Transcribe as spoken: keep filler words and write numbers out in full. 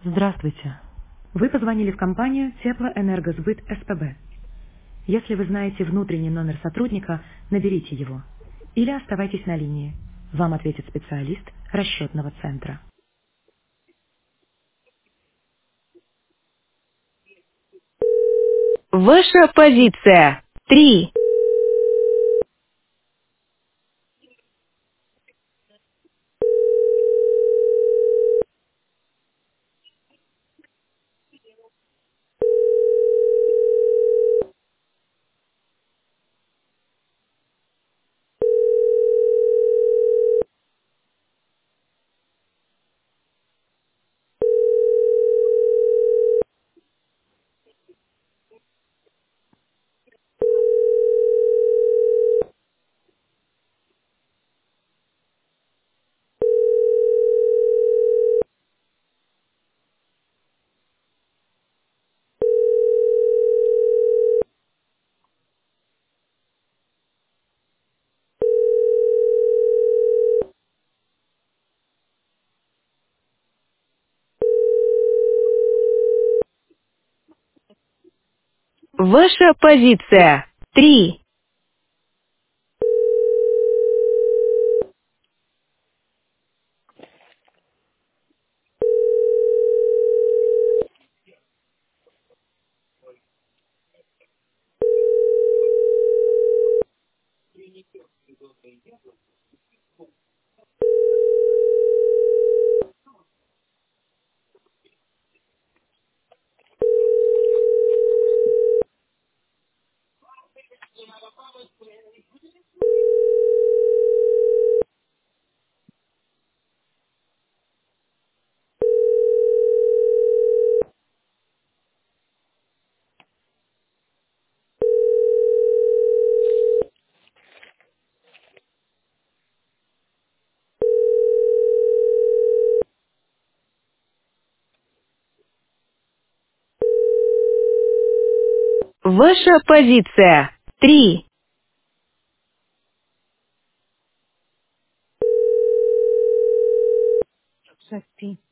Здравствуйте. Вы позвонили в компанию Теплоэнергосбыт СПБ. Если вы знаете внутренний номер сотрудника, наберите его. Или оставайтесь на линии. Вам ответит специалист расчетного центра. Ваша позиция. Три. Ваша позиция. Три. Ваша позиция. Три. Шести.